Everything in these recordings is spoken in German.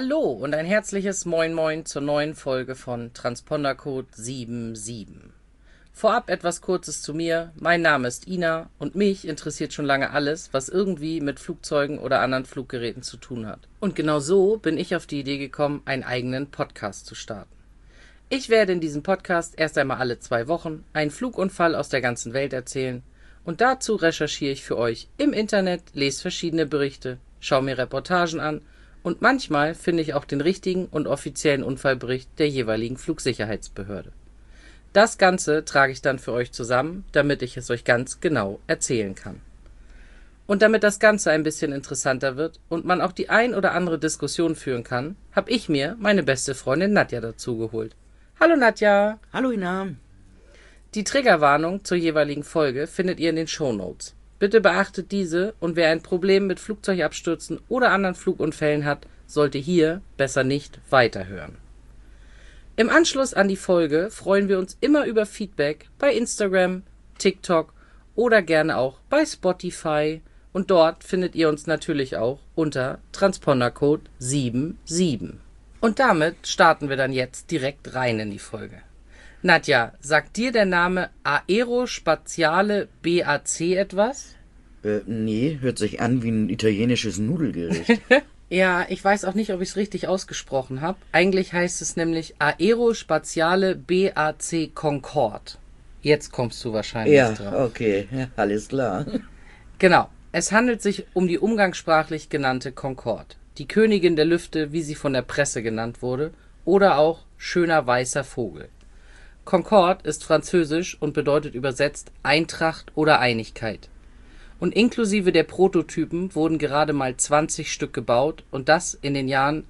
Hallo und ein herzliches Moin Moin zur neuen Folge von Transpondercode 77. Vorab etwas Kurzes zu mir. Mein Name ist Ina und mich interessiert schon lange alles, was irgendwie mit Flugzeugen oder anderen Fluggeräten zu tun hat. Und genau so bin ich auf die Idee gekommen, einen eigenen Podcast zu starten. Ich werde in diesem Podcast erst einmal alle 2 Wochen einen Flugunfall aus der ganzen Welt erzählen und dazu recherchiere ich für euch im Internet, lese verschiedene Berichte, schaue mir Reportagen an und manchmal finde ich auch den richtigen und offiziellen Unfallbericht der jeweiligen Flugsicherheitsbehörde. Das Ganze trage ich dann für euch zusammen, damit ich es euch ganz genau erzählen kann. Und damit das Ganze ein bisschen interessanter wird und man auch die ein oder andere Diskussion führen kann, habe ich mir meine beste Freundin Nadja dazu geholt. Hallo Nadja! Hallo Ina! Die Triggerwarnung zur jeweiligen Folge findet ihr in den Shownotes. Bitte beachtet diese und wer ein Problem mit Flugzeugabstürzen oder anderen Flugunfällen hat, sollte hier besser nicht weiterhören. Im Anschluss an die Folge freuen wir uns immer über Feedback bei Instagram, TikTok oder gerne auch bei Spotify und dort findet ihr uns natürlich auch unter Transpondercode 77. Und damit starten wir dann jetzt direkt rein in die Folge. Nadja, sagt dir der Name Aerospaziale BAC etwas? Nee, hört sich an wie ein italienisches Nudelgericht. Ja, ich weiß auch nicht, ob ich es richtig ausgesprochen habe. Eigentlich heißt es nämlich Aerospaziale BAC Concorde. Jetzt kommst du wahrscheinlich Ja, drauf. okay, ja, alles klar. Genau, es handelt sich um die umgangssprachlich genannte Concorde. Die Königin der Lüfte, wie sie von der Presse genannt wurde, oder auch schöner weißer Vogel. Concorde ist französisch und bedeutet übersetzt Eintracht oder Einigkeit. Und inklusive der Prototypen wurden gerade mal 20 Stück gebaut und das in den Jahren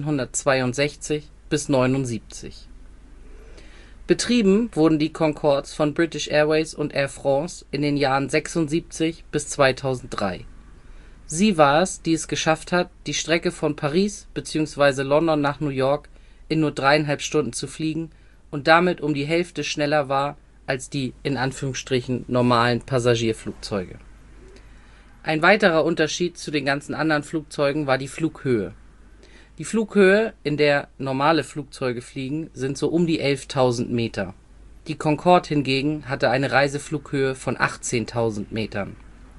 1962 bis 1979. Betrieben wurden die Concordes von British Airways und Air France in den Jahren 1976 bis 2003. Sie war es, die es geschafft hat, die Strecke von Paris bzw. London nach New York in nur 3,5 Stunden zu fliegen und damit um die Hälfte schneller war als die in Anführungsstrichen normalen Passagierflugzeuge. Ein weiterer Unterschied zu den ganzen anderen Flugzeugen war die Flughöhe. Die Flughöhe, in der normale Flugzeuge fliegen, sind so um die 11.000 Meter. Die Concorde hingegen hatte eine Reiseflughöhe von 18.000 Metern.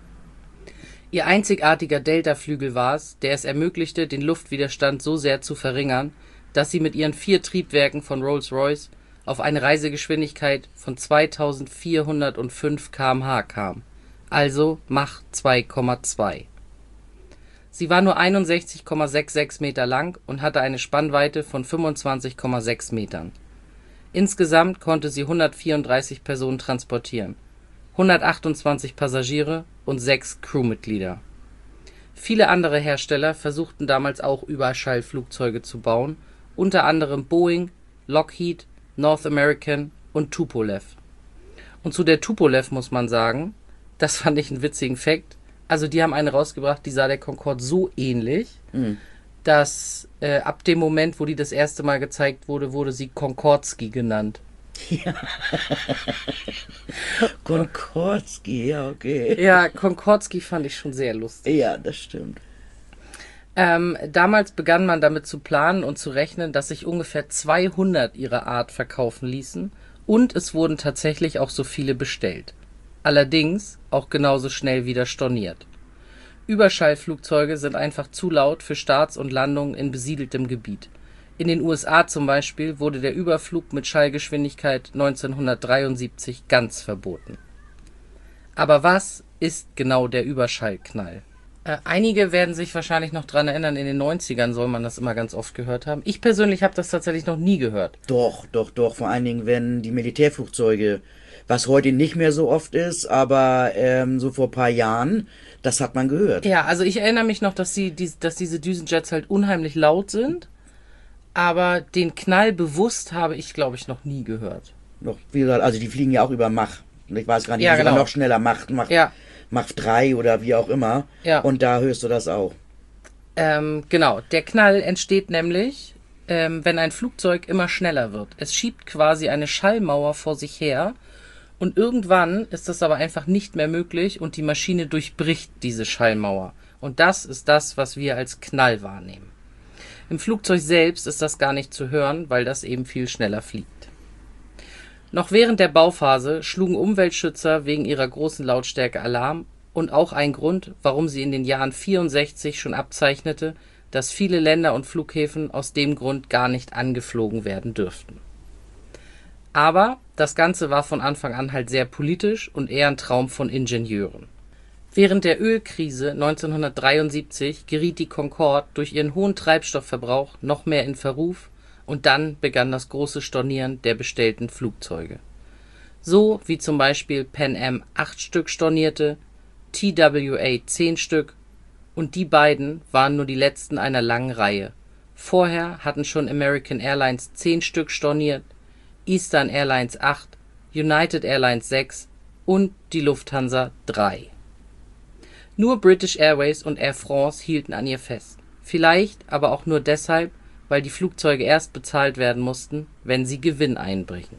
Ihr einzigartiger Deltaflügel war es, der es ermöglichte, den Luftwiderstand so sehr zu verringern, dass sie mit ihren 4 Triebwerken von Rolls-Royce auf eine Reisegeschwindigkeit von 2405 km/h kam, also Mach 2,2. Sie war nur 61,66 Meter lang und hatte eine Spannweite von 25,6 Metern. Insgesamt konnte sie 134 Personen transportieren, 128 Passagiere und 6 Crewmitglieder. Viele andere Hersteller versuchten damals auch Überschallflugzeuge zu bauen, unter anderem Boeing, Lockheed, North American und Tupolev. Und zu der Tupolev muss man sagen, das fand ich einen witzigen Fact, also die haben eine rausgebracht, die sah der Concorde so ähnlich, dass ab dem Moment, wo die das erste Mal gezeigt wurde, wurde sie Concordski genannt. Ja. Concordski, ja, okay. Ja, Concordski fand ich schon sehr lustig. Ja, das stimmt. Damals begann man damit zu planen und zu rechnen, dass sich ungefähr 200 ihrer Art verkaufen ließen und es wurden tatsächlich auch so viele bestellt. Allerdings auch genauso schnell wieder storniert. Überschallflugzeuge sind einfach zu laut für Starts und Landungen in besiedeltem Gebiet. In den USA zum Beispiel wurde der Überflug mit Schallgeschwindigkeit 1973 ganz verboten. Aber was ist genau der Überschallknall? Einige werden sich wahrscheinlich noch dran erinnern, in den 90ern soll man das immer ganz oft gehört haben. Ich persönlich habe das tatsächlich noch nie gehört. Doch. Vor allen Dingen, wenn die Militärflugzeuge, was heute nicht mehr so oft ist, aber so vor ein paar Jahren, das hat man gehört. Ja, also ich erinnere mich noch, dass diese Düsenjets halt unheimlich laut sind, aber den Knall bewusst habe ich, glaube ich, noch nie gehört. Noch, wie gesagt, also die fliegen ja auch über Mach. Ich weiß gar nicht, Ja, die sind genau. noch schneller, Mach 3 oder wie auch immer. Ja. Und da hörst du das auch. Genau, der Knall entsteht nämlich, wenn ein Flugzeug immer schneller wird. Es schiebt quasi eine Schallmauer vor sich her und irgendwann ist das aber einfach nicht mehr möglich und die Maschine durchbricht diese Schallmauer. Und das ist das, was wir als Knall wahrnehmen. Im Flugzeug selbst ist das gar nicht zu hören, weil das eben viel schneller fliegt. Noch während der Bauphase schlugen Umweltschützer wegen ihrer großen Lautstärke Alarm und auch ein Grund, warum sie in den Jahren 64 schon abzeichnete, dass viele Länder und Flughäfen aus dem Grund gar nicht angeflogen werden dürften. Aber das Ganze war von Anfang an halt sehr politisch und eher ein Traum von Ingenieuren. Während der Ölkrise 1973 geriet die Concorde durch ihren hohen Treibstoffverbrauch noch mehr in Verruf und dann begann das große Stornieren der bestellten Flugzeuge. So wie zum Beispiel Pan Am 8 Stück stornierte, TWA 10 Stück und die beiden waren nur die letzten einer langen Reihe. Vorher hatten schon American Airlines 10 Stück storniert, Eastern Airlines 8, United Airlines 6 und die Lufthansa 3. Nur British Airways und Air France hielten an ihr fest. Vielleicht aber auch nur deshalb, weil die Flugzeuge erst bezahlt werden mussten, wenn sie Gewinn einbringen.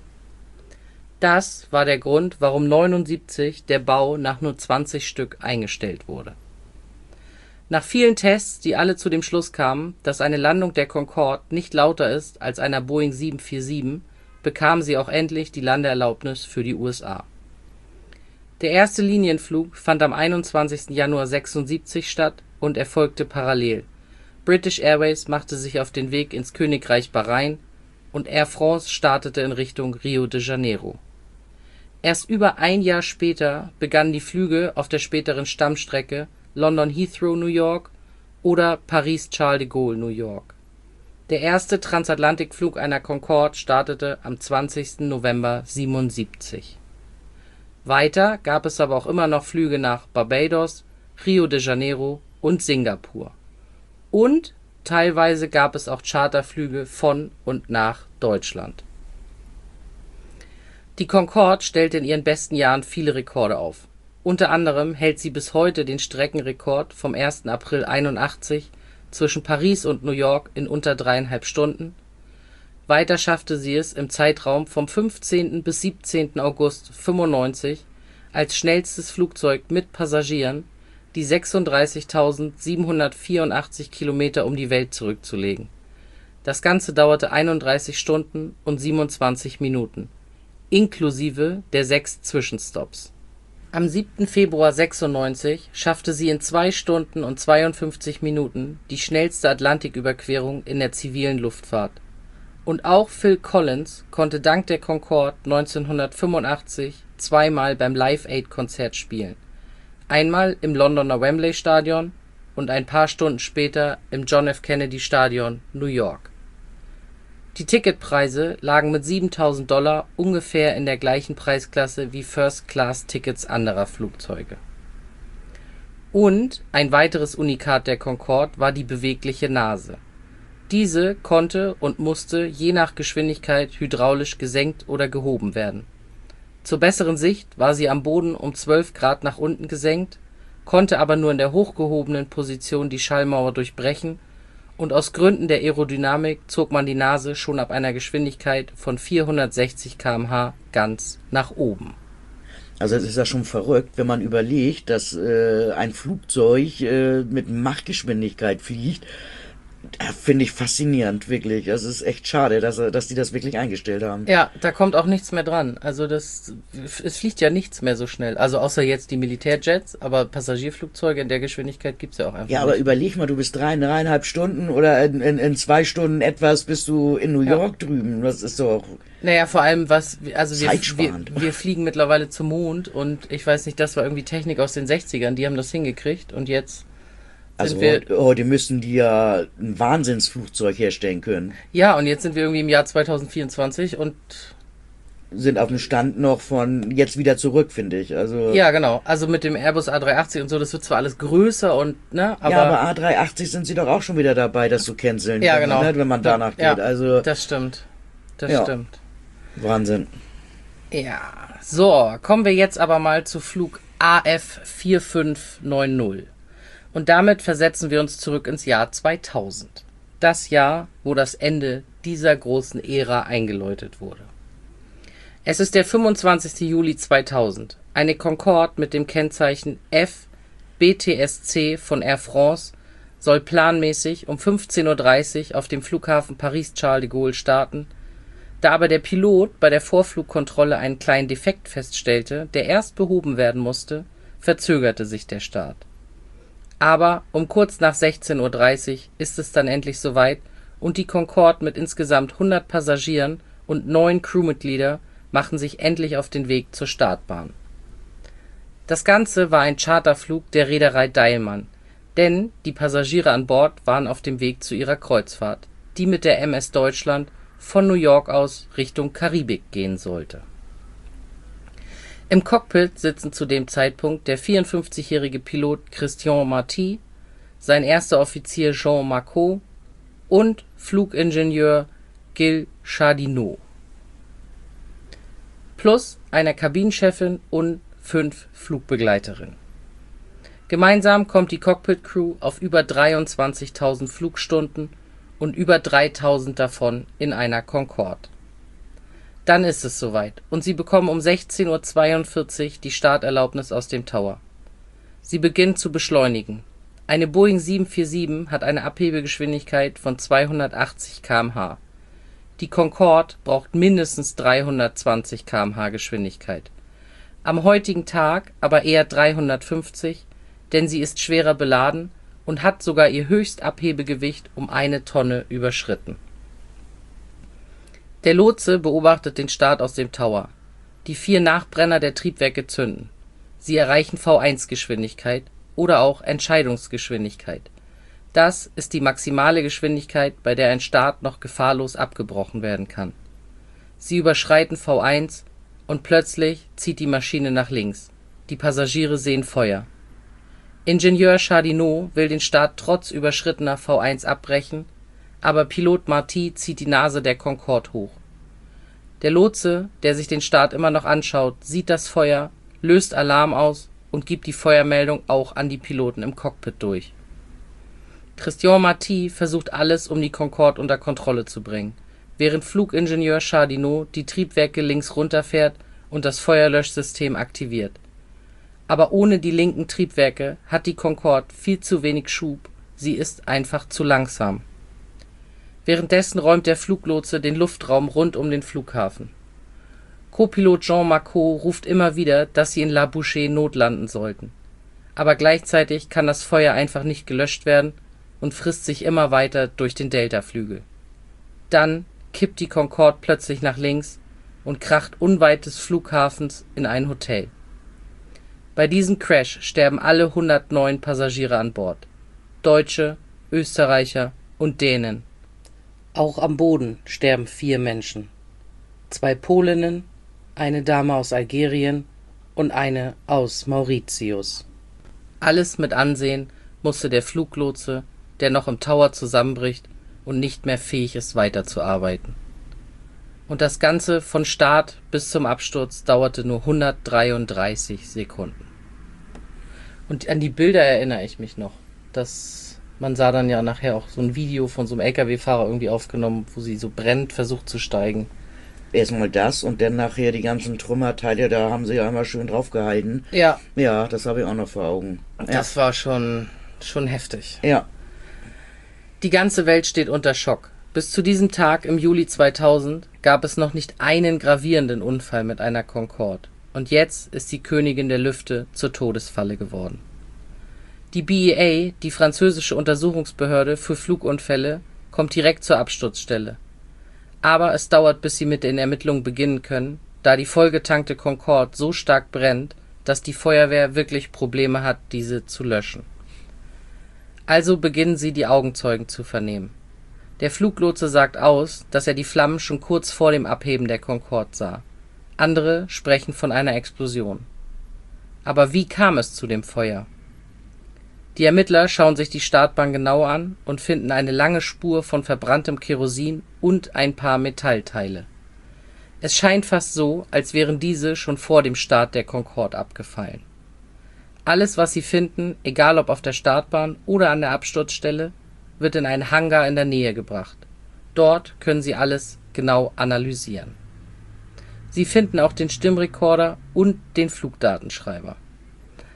Das war der Grund, warum 1979 der Bau nach nur 20 Stück eingestellt wurde. Nach vielen Tests, die alle zu dem Schluss kamen, dass eine Landung der Concorde nicht lauter ist als einer Boeing 747, bekam sie auch endlich die Landeerlaubnis für die USA. Der erste Linienflug fand am 21. Januar 1976 statt und erfolgte parallel. British Airways machte sich auf den Weg ins Königreich Bahrain und Air France startete in Richtung Rio de Janeiro. Erst über ein Jahr später begannen die Flüge auf der späteren Stammstrecke London Heathrow, New York oder Paris Charles de Gaulle, New York. Der erste Transatlantikflug einer Concorde startete am 20. November 1977. Weiter gab es aber auch immer noch Flüge nach Barbados, Rio de Janeiro und Singapur. Und teilweise gab es auch Charterflüge von und nach Deutschland. Die Concorde stellte in ihren besten Jahren viele Rekorde auf. Unter anderem hält sie bis heute den Streckenrekord vom 1. April 1981 zwischen Paris und New York in unter 3,5 Stunden. Weiter schaffte sie es im Zeitraum vom 15. bis 17. August 1995 als schnellstes Flugzeug mit Passagieren die 36.784 Kilometer um die Welt zurückzulegen. Das Ganze dauerte 31 Stunden und 27 Minuten, inklusive der 6 Zwischenstopps. Am 7. Februar 1996 schaffte sie in 2 Stunden und 52 Minuten die schnellste Atlantiküberquerung in der zivilen Luftfahrt. Und auch Phil Collins konnte dank der Concorde 1985 zweimal beim Live Aid-Konzert spielen. Einmal im Londoner Wembley Stadion und ein paar Stunden später im John F. Kennedy Stadion, New York. Die Ticketpreise lagen mit $7.000 ungefähr in der gleichen Preisklasse wie First-Class-Tickets anderer Flugzeuge. Und ein weiteres Unikat der Concorde war die bewegliche Nase. Diese konnte und musste je nach Geschwindigkeit hydraulisch gesenkt oder gehoben werden. Zur besseren Sicht war sie am Boden um 12 Grad nach unten gesenkt, konnte aber nur in der hochgehobenen Position die Schallmauer durchbrechen und aus Gründen der Aerodynamik zog man die Nase schon ab einer Geschwindigkeit von 460 km/h ganz nach oben. Also es ist ja schon verrückt, wenn man überlegt, dass ein Flugzeug mit Machgeschwindigkeit fliegt. Finde ich faszinierend, wirklich. Also es ist echt schade, dass die das wirklich eingestellt haben. Ja, da kommt auch nichts mehr dran. Also es fliegt ja nichts mehr so schnell. Also außer jetzt die Militärjets, aber Passagierflugzeuge in der Geschwindigkeit gibt's ja auch einfach Ja, aber nicht. überleg mal, du bist 3,5 Stunden oder in 2 Stunden etwas bist du in New York drüben. Das ist doch Naja, vor allem also wir zeitsparend. fliegen mittlerweile zum Mond und ich weiß nicht, das war irgendwie Technik aus den 60ern, die haben das hingekriegt und jetzt Also sind wir, heute müssten die ja ein Wahnsinnsflugzeug herstellen können. ja, und jetzt sind wir irgendwie im Jahr 2024 und Sind auf dem Stand noch von jetzt wieder zurück, finde ich. Also ja, genau, also mit dem Airbus A380 und so, das wird zwar alles größer und, ne, aber ja, aber A380 sind sie doch auch schon wieder dabei, das zu canceln. ja, genau. Wenn man danach Ja, geht. Also das stimmt. Das Ja. stimmt. Wahnsinn. Ja, so, kommen wir jetzt aber mal zu Flug AF 4590. Und damit versetzen wir uns zurück ins Jahr 2000. Das Jahr, wo das Ende dieser großen Ära eingeläutet wurde. Es ist der 25. Juli 2000. Eine Concorde mit dem Kennzeichen F BTSC von Air France soll planmäßig um 15:30 Uhr auf dem Flughafen Paris-Charles de Gaulle starten. Da aber der Pilot bei der Vorflugkontrolle einen kleinen Defekt feststellte, der erst behoben werden musste, verzögerte sich der Start. Aber um kurz nach 16:30 Uhr ist es dann endlich soweit und die Concorde mit insgesamt 100 Passagieren und 9 Crewmitglieder machen sich endlich auf den Weg zur Startbahn. Das Ganze war ein Charterflug der Reederei Deilmann, denn die Passagiere an Bord waren auf dem Weg zu ihrer Kreuzfahrt, die mit der MS Deutschland von New York aus Richtung Karibik gehen sollte. Im Cockpit sitzen zu dem Zeitpunkt der 54-jährige Pilot Christian Marty, sein erster Offizier Jean Marcot und Flugingenieur Gilles Chardinot. Plus einer Kabinenchefin und 5 Flugbegleiterinnen. Gemeinsam kommt die Cockpit-Crew auf über 23.000 Flugstunden und über 3.000 davon in einer Concorde. Dann ist es soweit und sie bekommen um 16:42 Uhr die Starterlaubnis aus dem Tower. Sie beginnt zu beschleunigen. Eine Boeing 747 hat eine Abhebegeschwindigkeit von 280 km/h. Die Concorde braucht mindestens 320 km/h Geschwindigkeit. Am heutigen Tag aber eher 350, denn sie ist schwerer beladen und hat sogar ihr Höchstabhebegewicht um 1 Tonne überschritten. Der Lotse beobachtet den Start aus dem Tower. Die 4 Nachbrenner der Triebwerke zünden. Sie erreichen V1-Geschwindigkeit oder auch Entscheidungsgeschwindigkeit. Das ist die maximale Geschwindigkeit, bei der ein Start noch gefahrlos abgebrochen werden kann. Sie überschreiten V1 und plötzlich zieht die Maschine nach links. Die Passagiere sehen Feuer. Ingenieur Chardinot will den Start trotz überschrittener V1 abbrechen, aber Pilot Marty zieht die Nase der Concorde hoch. Der Lotse, der sich den Start immer noch anschaut, sieht das Feuer, löst Alarm aus und gibt die Feuermeldung auch an die Piloten im Cockpit durch. Christian Marty versucht alles, um die Concorde unter Kontrolle zu bringen, während Flugingenieur Chardinot die Triebwerke links runterfährt und das Feuerlöschsystem aktiviert. Aber ohne die linken Triebwerke hat die Concorde viel zu wenig Schub, sie ist einfach zu langsam. Währenddessen räumt der Fluglotse den Luftraum rund um den Flughafen. Co-Pilot Jean Marcot ruft immer wieder, dass sie in La Bouchée notlanden sollten. Aber gleichzeitig kann das Feuer einfach nicht gelöscht werden und frisst sich immer weiter durch den Deltaflügel. Dann kippt die Concorde plötzlich nach links und kracht unweit des Flughafens in ein Hotel. Bei diesem Crash sterben alle 109 Passagiere an Bord. Deutsche, Österreicher und Dänen. Auch am Boden sterben 4 Menschen. 2 Polinnen, eine Dame aus Algerien und eine aus Mauritius. Alles mit ansehen musste der Fluglotse, der noch im Tower zusammenbricht und nicht mehr fähig ist, weiterzuarbeiten. Und das Ganze von Start bis zum Absturz dauerte nur 133 Sekunden. Und an die Bilder erinnere ich mich noch. Man sah dann ja nachher auch so ein Video von so einem LKW-Fahrer irgendwie aufgenommen, wo sie so brennend versucht zu steigen. Erstmal das und dann nachher die ganzen Trümmerteile, da haben sie ja einmal schön drauf gehalten. Ja. Ja, das habe ich auch noch vor Augen. Das war schon heftig. Ja. Die ganze Welt steht unter Schock. Bis zu diesem Tag im Juli 2000 gab es noch nicht einen gravierenden Unfall mit einer Concorde. Und jetzt ist die Königin der Lüfte zur Todesfalle geworden. Die BEA, die französische Untersuchungsbehörde für Flugunfälle, kommt direkt zur Absturzstelle. Aber es dauert, bis sie mit den Ermittlungen beginnen können, da die vollgetankte Concorde so stark brennt, dass die Feuerwehr wirklich Probleme hat, diese zu löschen. Also beginnen sie, die Augenzeugen zu vernehmen. Der Fluglotse sagt aus, dass er die Flammen schon kurz vor dem Abheben der Concorde sah. Andere sprechen von einer Explosion. Aber wie kam es zu dem Feuer? Die Ermittler schauen sich die Startbahn genau an und finden eine lange Spur von verbranntem Kerosin und ein paar Metallteile. Es scheint fast so, als wären diese schon vor dem Start der Concorde abgefallen. Alles, was sie finden, egal ob auf der Startbahn oder an der Absturzstelle, wird in einen Hangar in der Nähe gebracht. Dort können sie alles genau analysieren. Sie finden auch den Stimmrekorder und den Flugdatenschreiber.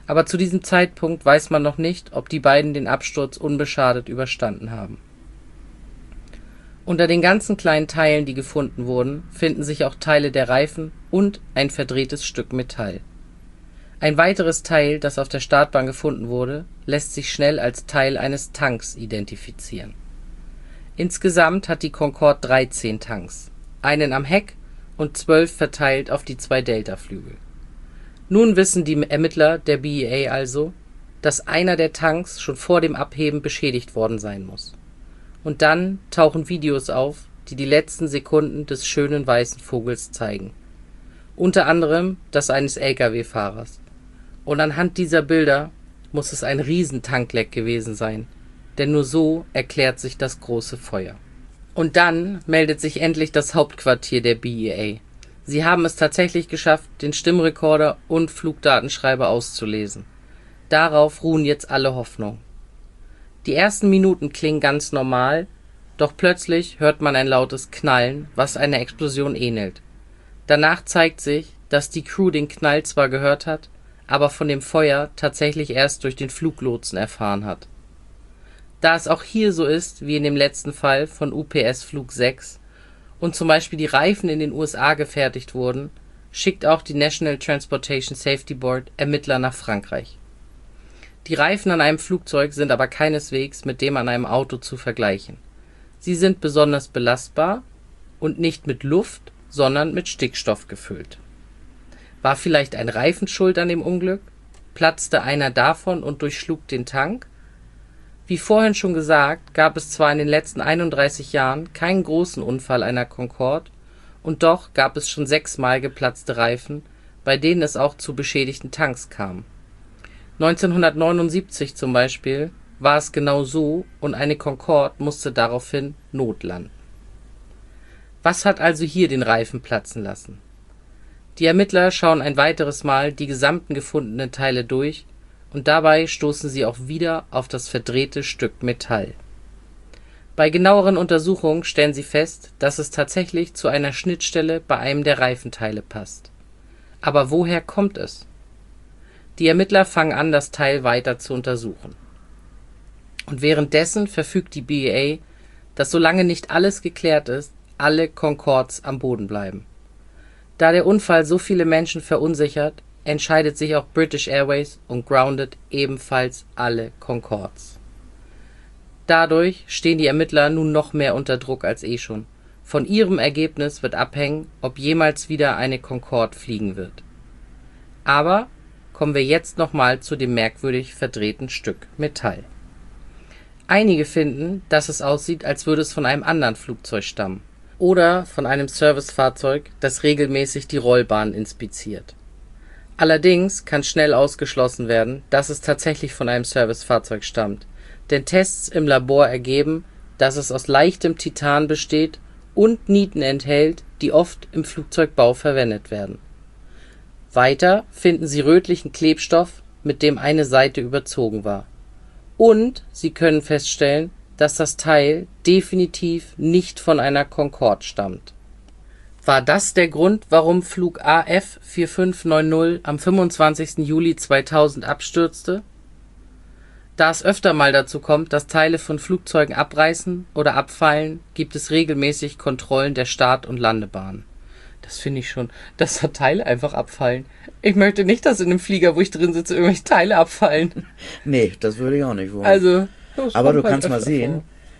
aber zu diesem Zeitpunkt weiß man noch nicht, ob die beiden den Absturz unbeschadet überstanden haben. Unter den ganzen kleinen Teilen, die gefunden wurden, finden sich auch Teile der Reifen und ein verdrehtes Stück Metall. Ein weiteres Teil, das auf der Startbahn gefunden wurde, lässt sich schnell als Teil eines Tanks identifizieren. Insgesamt hat die Concorde 13 Tanks, einen am Heck und 12 verteilt auf die 2 Deltaflügel. Nun wissen die Ermittler der BEA also, dass einer der Tanks schon vor dem Abheben beschädigt worden sein muss. Und dann tauchen Videos auf, die die letzten Sekunden des schönen weißen Vogels zeigen. Unter anderem das eines Lkw-Fahrers. Und anhand dieser Bilder muss es ein Riesentankleck gewesen sein, denn nur so erklärt sich das große Feuer. Und dann meldet sich endlich das Hauptquartier der BEA. Sie haben es tatsächlich geschafft, den Stimmrekorder und Flugdatenschreiber auszulesen. Darauf ruhen jetzt alle Hoffnungen. Die ersten Minuten klingen ganz normal, doch plötzlich hört man ein lautes Knallen, was einer Explosion ähnelt. Danach zeigt sich, dass die Crew den Knall zwar gehört hat, aber von dem Feuer tatsächlich erst durch den Fluglotsen erfahren hat. Da es auch hier so ist wie in dem letzten Fall von UPS Flug 6 und zum Beispiel die Reifen in den USA gefertigt wurden, schickt auch die National Transportation Safety Board Ermittler nach Frankreich. Die Reifen an einem Flugzeug sind aber keineswegs mit dem an einem Auto zu vergleichen. Sie sind besonders belastbar und nicht mit Luft, sondern mit Stickstoff gefüllt. War vielleicht ein Reifen schuld an dem Unglück? Platzte einer davon und durchschlug den Tank? Wie vorhin schon gesagt, gab es zwar in den letzten 31 Jahren keinen großen Unfall einer Concorde, und doch gab es schon 6-mal geplatzte Reifen, bei denen es auch zu beschädigten Tanks kam. 1979 zum Beispiel war es genau so und eine Concorde musste daraufhin notlanden. Was hat also hier den Reifen platzen lassen? Die Ermittler schauen ein weiteres Mal die gesamten gefundenen Teile durch und dabei stoßen sie auch wieder auf das verdrehte Stück Metall. Bei genaueren Untersuchungen stellen sie fest, dass es tatsächlich zu einer Schnittstelle bei einem der Reifenteile passt. Aber woher kommt es? Die Ermittler fangen an, das Teil weiter zu untersuchen. Und währenddessen verfügt die BEA, dass solange nicht alles geklärt ist, alle Concordes am Boden bleiben. Da der Unfall so viele Menschen verunsichert, entscheidet sich auch British Airways und groundet ebenfalls alle Concordes. Dadurch stehen die Ermittler nun noch mehr unter Druck als eh schon. Von ihrem Ergebnis wird abhängen, ob jemals wieder eine Concorde fliegen wird. Aber kommen wir jetzt nochmal zu dem merkwürdig verdrehten Stück Metall. Einige finden, dass es aussieht, als würde es von einem anderen Flugzeug stammen oder von einem Servicefahrzeug, das regelmäßig die Rollbahn inspiziert. Allerdings kann schnell ausgeschlossen werden, dass es tatsächlich von einem Servicefahrzeug stammt, denn Tests im Labor ergeben, dass es aus leichtem Titan besteht und Nieten enthält, die oft im Flugzeugbau verwendet werden. Weiter finden sie rötlichen Klebstoff, mit dem eine Seite überzogen war. Und sie können feststellen, dass das Teil definitiv nicht von einer Concorde stammt. War das der Grund, warum Flug AF 4590 am 25. Juli 2000 abstürzte? Da es öfter mal dazu kommt, dass Teile von Flugzeugen abreißen oder abfallen, gibt es regelmäßig Kontrollen der Start- und Landebahn. Das finde ich schon, dass da Teile einfach abfallen. Ich möchte nicht, dass in einem Flieger, wo ich drin sitze, irgendwelche Teile abfallen. Nee, das würde ich auch nicht wollen. Also, aber du kannst mal sehen,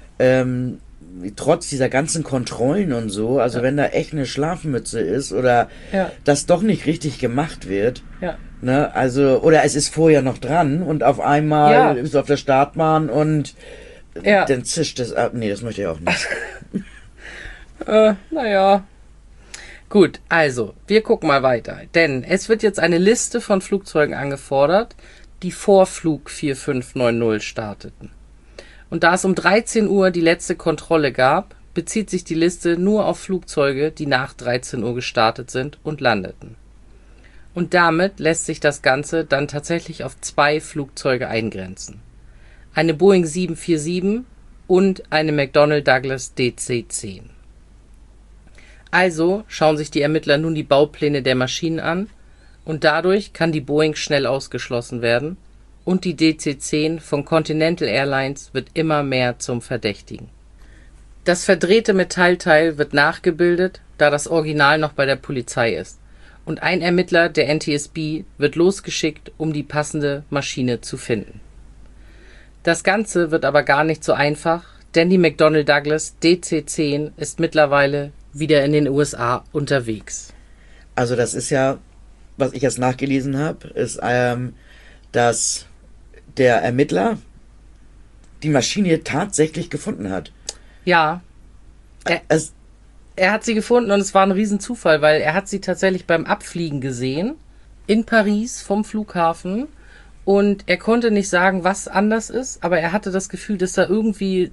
trotz dieser ganzen Kontrollen und so, also wenn da echt eine Schlafmütze ist oder das doch nicht richtig gemacht wird, ne, also, oder es ist vorher noch dran und auf einmal ist es auf der Startbahn und dann zischt es ab. Nee, das möchte ich auch nicht. Naja. Gut, also, wir gucken mal weiter, denn es wird jetzt eine Liste von Flugzeugen angefordert, die vor Flug 4590 starteten. Und da es um 13 Uhr die letzte Kontrolle gab, bezieht sich die Liste nur auf Flugzeuge, die nach 13 Uhr gestartet sind und landeten. Und damit lässt sich das Ganze dann tatsächlich auf 2 Flugzeuge eingrenzen. Eine Boeing 747 und eine McDonnell Douglas DC-10. Also schauen sich die Ermittler nun die Baupläne der Maschinen an Und dadurch kann die Boeing schnell ausgeschlossen werden und die DC-10 von Continental Airlines wird immer mehr zum Verdächtigen. Das verdrehte Metallteil wird nachgebildet, da das Original noch bei der Polizei ist. Und ein Ermittler der NTSB wird losgeschickt, um die passende Maschine zu finden. Das Ganze wird aber gar nicht so einfach, denn die McDonnell Douglas DC-10 ist mittlerweile wieder in den USA unterwegs. Also das ist ja, was ich jetzt nachgelesen habe, ist, dass der Ermittler die Maschine tatsächlich gefunden hat. Ja, er hat sie gefunden und es war ein Riesenzufall, weil er hat sie tatsächlich beim Abfliegen gesehen, in Paris vom Flughafen. Und er konnte nicht sagen, was anders ist, aber er hatte das Gefühl, dass da irgendwie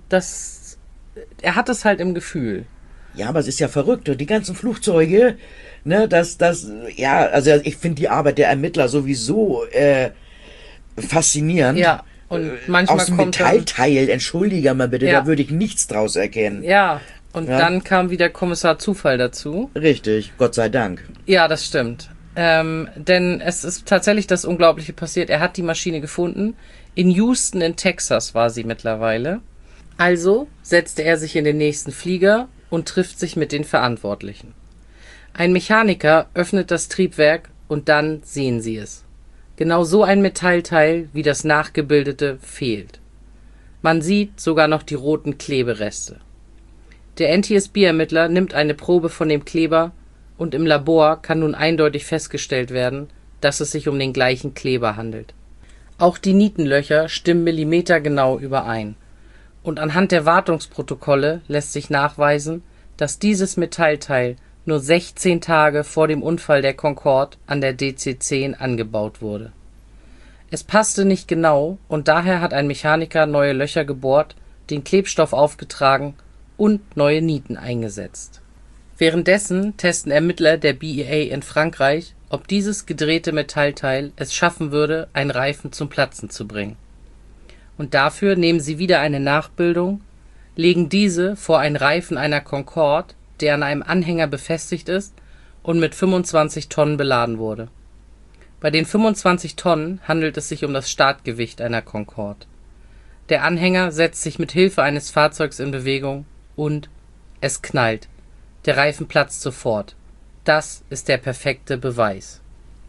er hat es halt im Gefühl. Ja, aber es ist ja verrückt. Und die ganzen Flugzeuge, ne, ja, also ich finde die Arbeit der Ermittler sowieso faszinierend. Ja, und manchmal aus dem kommt Metallteil, entschuldige mal bitte, Ja. da würde ich nichts draus erkennen. Ja, und Ja. dann kam wieder Kommissar Zufall dazu. Richtig, Gott sei Dank. Ja, das stimmt. Denn es ist tatsächlich das Unglaubliche passiert. Er hat die Maschine gefunden. In Houston in Texas war sie mittlerweile. Also setzte er sich in den nächsten Flieger und trifft sich mit den Verantwortlichen. Ein Mechaniker öffnet das Triebwerk und dann sehen sie es. Genau so ein Metallteil wie das nachgebildete fehlt. Man sieht sogar noch die roten Klebereste. Der NTSB-Ermittler nimmt eine Probe von dem Kleber und im Labor kann nun eindeutig festgestellt werden, dass es sich um den gleichen Kleber handelt. Auch die Nietenlöcher stimmen millimetergenau überein. Und anhand der Wartungsprotokolle lässt sich nachweisen, dass dieses Metallteil nur 16 Tage vor dem Unfall der Concorde an der DC-10 angebaut wurde. Es passte nicht genau und daher hat ein Mechaniker neue Löcher gebohrt, den Klebstoff aufgetragen und neue Nieten eingesetzt. Währenddessen testen Ermittler der BEA in Frankreich, ob dieses gedrehte Metallteil es schaffen würde, einen Reifen zum Platzen zu bringen. Und dafür nehmen sie wieder eine Nachbildung, legen diese vor einen Reifen einer Concorde, der an einem Anhänger befestigt ist und mit 25 Tonnen beladen wurde. Bei den 25 Tonnen handelt es sich um das Startgewicht einer Concorde. Der Anhänger setzt sich mit Hilfe eines Fahrzeugs in Bewegung und es knallt. Der Reifen platzt sofort. Das ist der perfekte Beweis.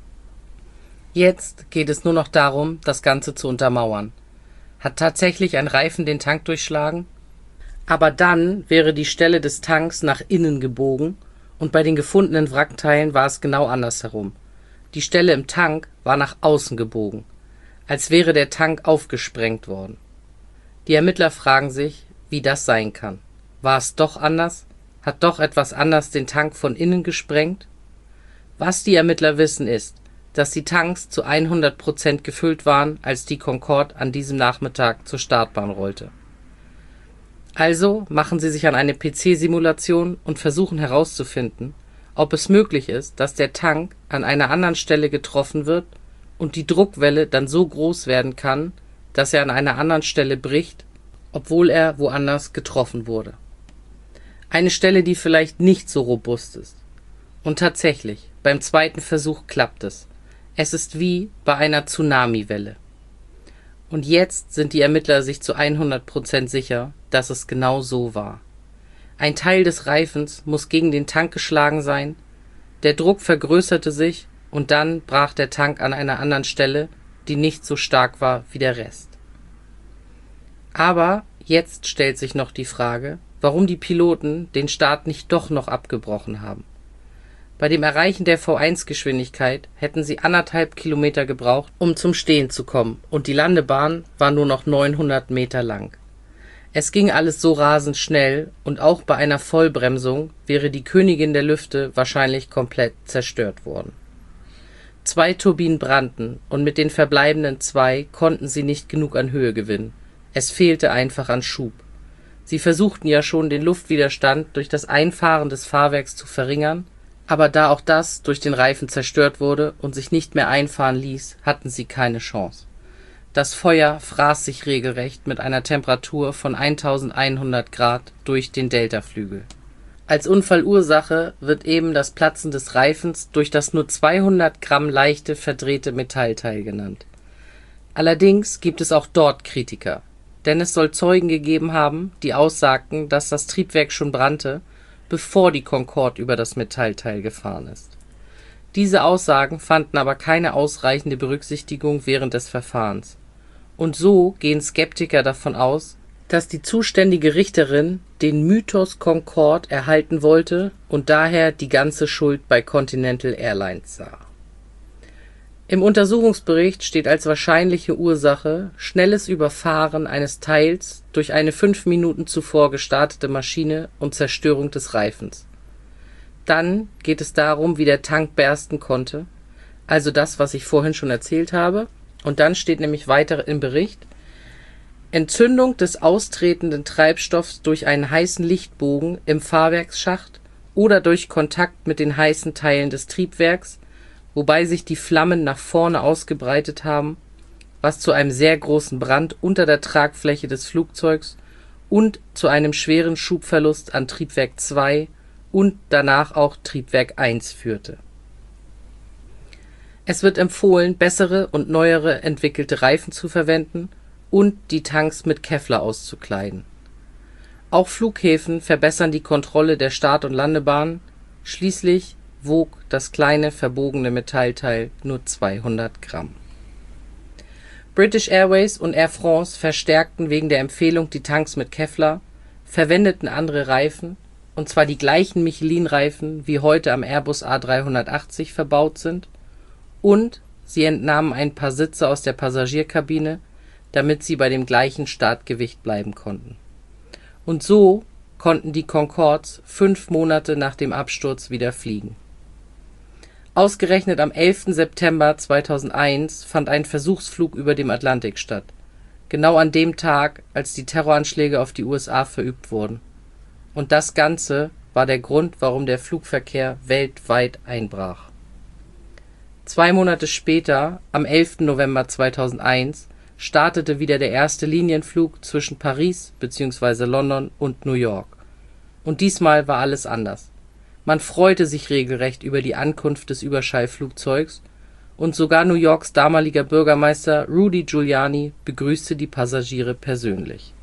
Jetzt geht es nur noch darum, das Ganze zu untermauern. Hat tatsächlich ein Reifen den Tank durchschlagen? Aber dann wäre die Stelle des Tanks nach innen gebogen und bei den gefundenen Wrackteilen war es genau andersherum. Die Stelle im Tank war nach außen gebogen, als wäre der Tank aufgesprengt worden. Die Ermittler fragen sich, wie das sein kann. War es doch anders? Hat doch etwas anders den Tank von innen gesprengt? Was die Ermittler wissen ist, dass die Tanks zu 100% gefüllt waren, als die Concorde an diesem Nachmittag zur Startbahn rollte. Also machen sie sich an eine PC-Simulation und versuchen herauszufinden, ob es möglich ist, dass der Tank an einer anderen Stelle getroffen wird und die Druckwelle dann so groß werden kann, dass er an einer anderen Stelle bricht, obwohl er woanders getroffen wurde. Eine Stelle, die vielleicht nicht so robust ist. Und tatsächlich, beim zweiten Versuch klappt es. Es ist wie bei einer Tsunamiwelle. Und jetzt sind die Ermittler sich zu 100% sicher, dass es genau so war. Ein Teil des Reifens muss gegen den Tank geschlagen sein, der Druck vergrößerte sich und dann brach der Tank an einer anderen Stelle, die nicht so stark war wie der Rest. Aber jetzt stellt sich noch die Frage, warum die Piloten den Start nicht doch noch abgebrochen haben. Bei dem Erreichen der V1-Geschwindigkeit hätten sie 1,5 Kilometer gebraucht, um zum Stehen zu kommen, und die Landebahn war nur noch 900 Meter lang. Es ging alles so rasend schnell, und auch bei einer Vollbremsung wäre die Königin der Lüfte wahrscheinlich komplett zerstört worden. 2 Turbinen brannten, und mit den verbleibenden 2 konnten sie nicht genug an Höhe gewinnen. Es fehlte einfach an Schub. Sie versuchten ja schon, den Luftwiderstand durch das Einfahren des Fahrwerks zu verringern, aber da auch das durch den Reifen zerstört wurde und sich nicht mehr einfahren ließ, hatten sie keine Chance. Das Feuer fraß sich regelrecht mit einer Temperatur von 1100 Grad durch den Deltaflügel. Als Unfallursache wird eben das Platzen des Reifens durch das nur 200 Gramm leichte verdrehte Metallteil genannt. Allerdings gibt es auch dort Kritiker, denn es soll Zeugen gegeben haben, die aussagten, dass das Triebwerk schon brannte, bevor die Concorde über das Metallteil gefahren ist. Diese Aussagen fanden aber keine ausreichende Berücksichtigung während des Verfahrens. Und so gehen Skeptiker davon aus, dass die zuständige Richterin den Mythos Concorde erhalten wollte und daher die ganze Schuld bei Continental Airlines sah. Im Untersuchungsbericht steht als wahrscheinliche Ursache schnelles Überfahren eines Teils durch eine 5 Minuten zuvor gestartete Maschine und Zerstörung des Reifens. Dann geht es darum, wie der Tank bersten konnte, also das, was ich vorhin schon erzählt habe. Und dann steht nämlich weiter im Bericht: Entzündung des austretenden Treibstoffs durch einen heißen Lichtbogen im Fahrwerksschacht oder durch Kontakt mit den heißen Teilen des Triebwerks, wobei sich die Flammen nach vorne ausgebreitet haben, was zu einem sehr großen Brand unter der Tragfläche des Flugzeugs und zu einem schweren Schubverlust an Triebwerk 2 und danach auch Triebwerk 1 führte. Es wird empfohlen, bessere und neuere entwickelte Reifen zu verwenden und die Tanks mit Kevlar auszukleiden. Auch Flughäfen verbessern die Kontrolle der Start- und Landebahn. Schließlich wog das kleine verbogene Metallteil nur 200 Gramm. British Airways und Air France verstärkten wegen der Empfehlung die Tanks mit Kevlar, verwendeten andere Reifen, und zwar die gleichen Michelin-Reifen, wie heute am Airbus A380 verbaut sind, und sie entnahmen ein paar Sitze aus der Passagierkabine, damit sie bei dem gleichen Startgewicht bleiben konnten. Und so konnten die Concordes 5 Monate nach dem Absturz wieder fliegen. Ausgerechnet am 11. September 2001 fand ein Versuchsflug über dem Atlantik statt, genau an dem Tag, als die Terroranschläge auf die USA verübt wurden. Und das Ganze war der Grund, warum der Flugverkehr weltweit einbrach. 2 Monate später, am 11. November 2001, startete wieder der erste Linienflug zwischen Paris bzw. London und New York. Und diesmal war alles anders. Man freute sich regelrecht über die Ankunft des Überschallflugzeugs und sogar New Yorks damaliger Bürgermeister Rudy Giuliani begrüßte die Passagiere persönlich.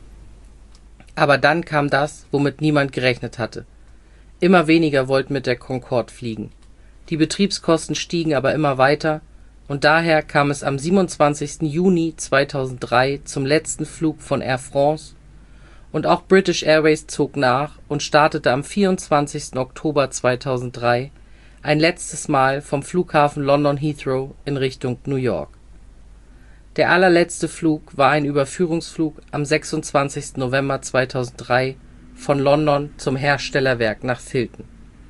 Aber dann kam das, womit niemand gerechnet hatte. Immer weniger wollten mit der Concorde fliegen. Die Betriebskosten stiegen aber immer weiter und daher kam es am 27. Juni 2003 zum letzten Flug von Air France und auch British Airways zog nach und startete am 24. Oktober 2003 ein letztes Mal vom Flughafen London Heathrow in Richtung New York. Der allerletzte Flug war ein Überführungsflug am 26. November 2003 von London zum Herstellerwerk nach Filton.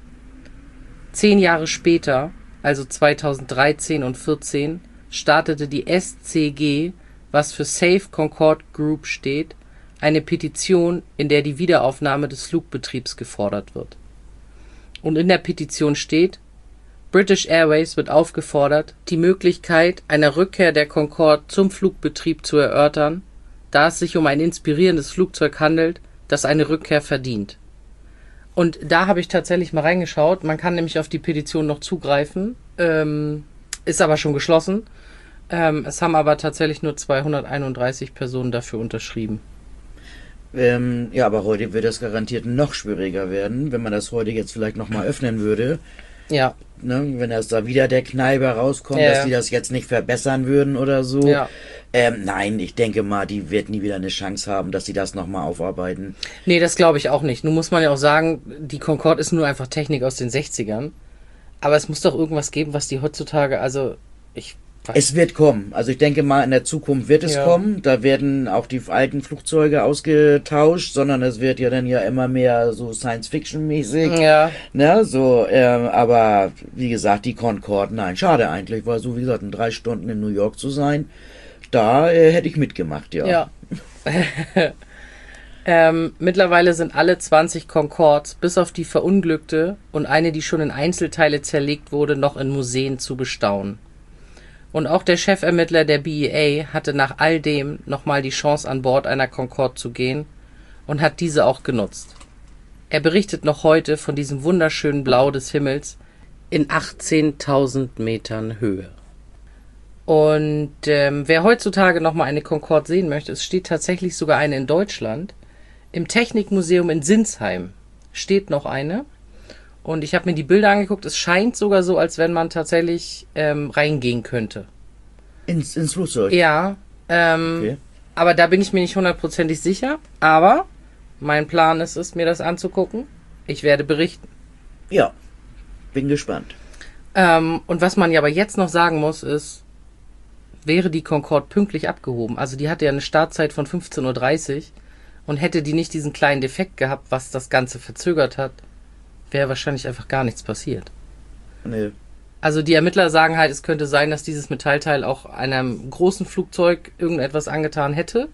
10 Jahre später, also 2013 und 2014, startete die SCG, was für Safe Concorde Group steht, eine Petition, in der die Wiederaufnahme des Flugbetriebs gefordert wird. Und in der Petition steht: British Airways wird aufgefordert, die Möglichkeit einer Rückkehr der Concorde zum Flugbetrieb zu erörtern, da es sich um ein inspirierendes Flugzeug handelt, das eine Rückkehr verdient. Und da habe ich tatsächlich mal reingeschaut. Man kann nämlich auf die Petition noch zugreifen, ist aber schon geschlossen. Es haben aber tatsächlich nur 231 Personen dafür unterschrieben. Ja, aber heute wird es garantiert noch schwieriger werden, wenn man das heute jetzt vielleicht nochmal öffnen würde. Ja. Ne, wenn das da wieder der Kneiper rauskommt, dass die das jetzt nicht verbessern würden oder so. Ja. Nein, ich denke mal, die wird nie wieder eine Chance haben, dass sie das nochmal aufarbeiten. Nee, das glaube ich auch nicht. Nun muss man ja auch sagen, die Concorde ist nur einfach Technik aus den 60ern. Aber es muss doch irgendwas geben, was die heutzutage, also Es wird kommen. Also ich denke mal, in der Zukunft wird es kommen. Da werden auch die alten Flugzeuge ausgetauscht, sondern es wird ja dann ja immer mehr so Science-Fiction-mäßig. Ja. Ne, so, aber wie gesagt, die Concorde, nein, schade eigentlich, weil so wie gesagt, in 3 Stunden in New York zu sein, da hätte ich mitgemacht, ja. Ja. Mittlerweile sind alle 20 Concordes, bis auf die verunglückte und eine, die schon in Einzelteile zerlegt wurde, noch in Museen zu bestaunen. Und auch der Chefermittler der BEA hatte nach all dem nochmal die Chance, an Bord einer Concorde zu gehen und hat diese auch genutzt. Er berichtet noch heute von diesem wunderschönen Blau des Himmels in 18.000 Metern Höhe. Und wer heutzutage nochmal eine Concorde sehen möchte, es steht tatsächlich sogar eine in Deutschland. Im Technikmuseum in Sinsheim steht noch eine. Und ich habe mir die Bilder angeguckt. Es scheint sogar so, als wenn man tatsächlich reingehen könnte. Ins Flugzeug? Ja, Okay. aber da bin ich mir nicht hundertprozentig sicher. Aber mein Plan ist es, mir das anzugucken. Ich werde berichten. Ja, bin gespannt. Und was man ja aber jetzt noch sagen muss, ist, wäre die Concorde pünktlich abgehoben. Also die hatte ja eine Startzeit von 15:30 Uhr und hätte die nicht diesen kleinen Defekt gehabt, was das Ganze verzögert hat, wäre wahrscheinlich einfach gar nichts passiert. Nee. Also die Ermittler sagen halt, es könnte sein, dass dieses Metallteil auch einem großen Flugzeug irgendetwas angetan hätte.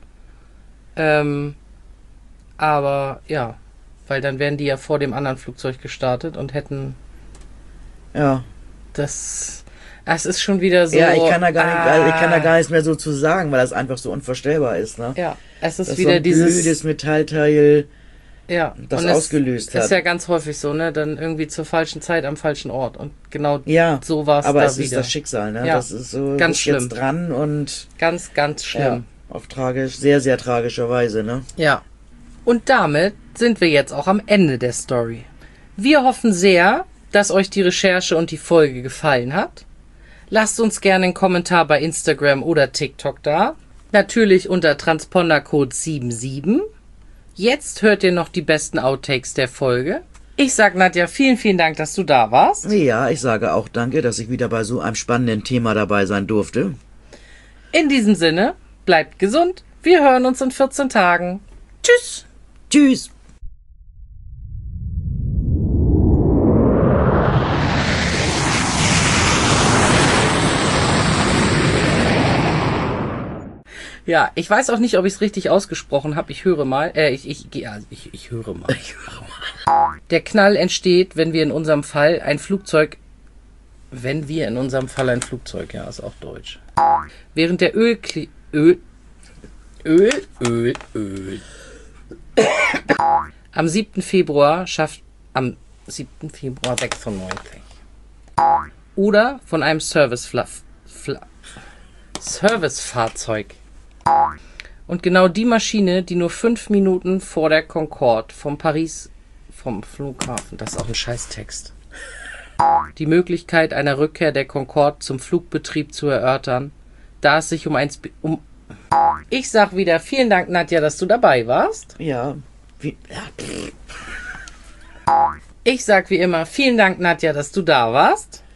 Aber ja, weil dann wären die ja vor dem anderen Flugzeug gestartet und hätten Ja. das... Es ist schon wieder so... Ja, ich kann da gar nichts mehr so zu sagen, weil das einfach so unvorstellbar ist, ne? Ja, es ist Das wieder so ein dieses... blödes Metallteil, Ja, das und ausgelöst hat. Ist ja ganz häufig so, ne? Dann irgendwie zur falschen Zeit am falschen Ort. Und genau Ja, so war es da aber wieder. es ist das Schicksal, ne? Ja, Das ist so, ganz ist schlimm. jetzt dran und Ganz, ganz schlimm. ja, auf sehr, sehr tragischer Weise, ne? Ja. Und damit sind wir jetzt auch am Ende der Story. Wir hoffen sehr, dass euch die Recherche und die Folge gefallen hat. Lasst uns gerne einen Kommentar bei Instagram oder TikTok da. Natürlich unter Transpondercode 77. Jetzt hört ihr noch die besten Outtakes der Folge. Ich sag Nadja, vielen, vielen Dank, dass du da warst. Ja, ich sage auch danke, dass ich wieder bei so einem spannenden Thema dabei sein durfte. In diesem Sinne, bleibt gesund. Wir hören uns in 14 Tagen. Tschüss. Tschüss. Ja, ich weiß auch nicht, ob ich es richtig ausgesprochen habe. Ich höre mal. Ich höre mal. Der Knall entsteht, wenn wir in unserem Fall ein Flugzeug... ja, ist auch deutsch. Während der Öl... Am 7. Februar 96. Oder von einem Servicefahrzeug. Und genau die Maschine, die nur 5 Minuten vor der Concorde vom Flughafen, das ist auch ein Scheißtext, die Möglichkeit einer Rückkehr der Concorde zum Flugbetrieb zu erörtern, da es sich Ich sag wieder vielen Dank, Nadja, dass du dabei warst. Ja. Ich sag wie immer vielen Dank, Nadja, dass du da warst.